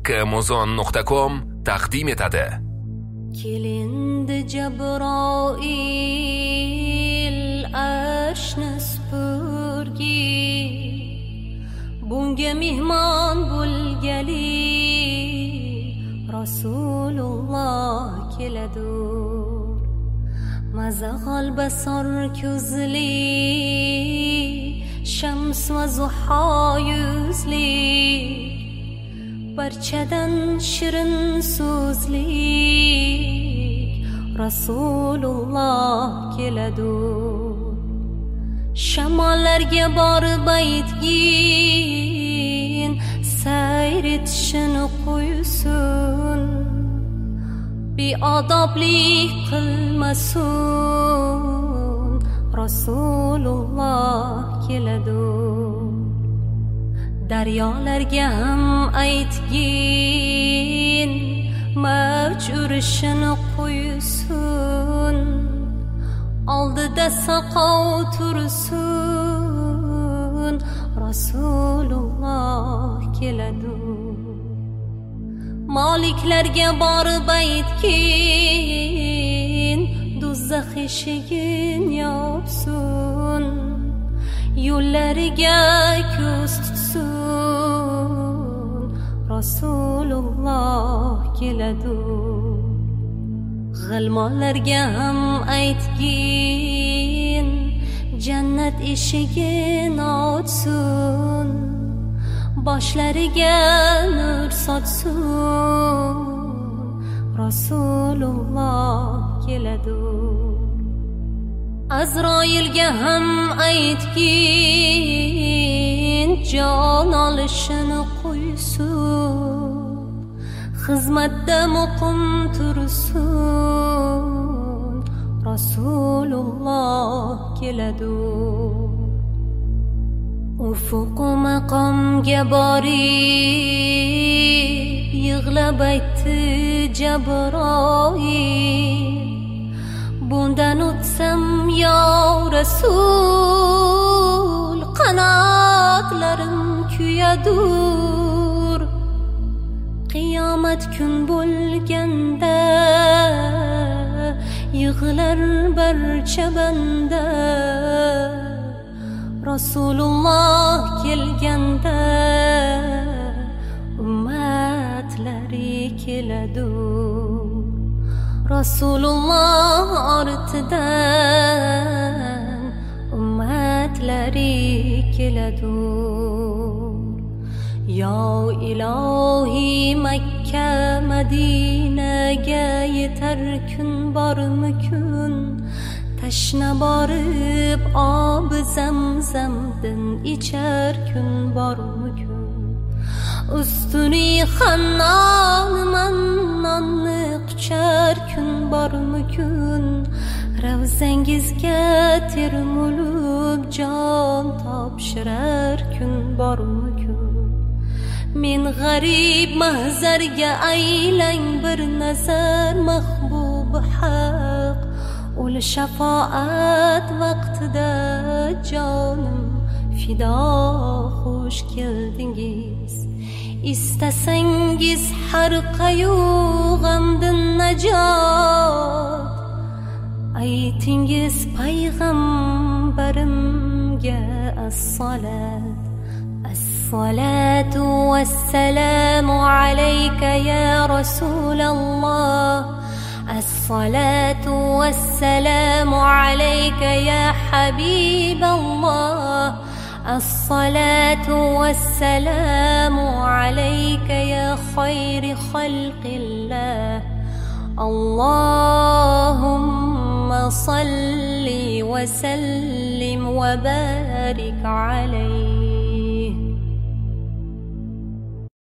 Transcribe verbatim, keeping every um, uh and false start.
کامازون نقطه کام تقدیم etadi. Kelindi Jabroil ashna spurgi, bunga mehmon bo'lgali Rasululloh keladur. Mazag'al basor ko'zli, shams va zuho yuzli, barchadan shirin so'zlik Rasululloh keladur. Shamollarga borib aytgin, sayr etishini qo'ysin, beodoblik qilmasin Rasululloh keladur. Daryolarga ham aytgin, mavj urishini qo'ysin, oldida saqov tursin Rasululloh keladur. Moliklarga borib aytgin, do'zax eshigin yopsin, yo'llariga ko'z tutsin Rasululloh keladur. G'ilmonlarga ham aytgin, jannat eshigini ochsin, boshlariga nur sochsin Rasululloh keladur. Azroilga ham aytgin, jon olishini qo'ysin, xizmatda muqim tursin Rasululloh keladur. Ufuq maqomga borib yig'lab aytdi Jabroil, bundan o'tsam yo Rasul, qanotlarim kuyadur. Qiyomat kun bo'lganda yig'lar barcha banda, Rasululloh kelganda ummatlari keladur. Rasululloh ortidan ummatlari keladur. Ya ilohi Makka Madinaga yetar kun bormi kun, tashna borib ob zamzamdan ichar kun bormi kun. Ustuni xannon mannonni quchar kun bormi kun, ravzangizga termulib jon topshirar kun bormi kun. Men g'arib mahzarga aylang bir nazar mahbub haq, ul shafoat vaqtida jonim fido xush keldingiz. Istasangiz har qayu g'amdan najot, aytingiz payg'ambarimga as-salat. As-salatu was-salamu alayka ya Rasulallah. As-salatu was-salamu alayka ya Habiballah. As-salatu was-salamu alayka ya khayri khalqillah. Allahumma salli wa sallim wa barik alayhi.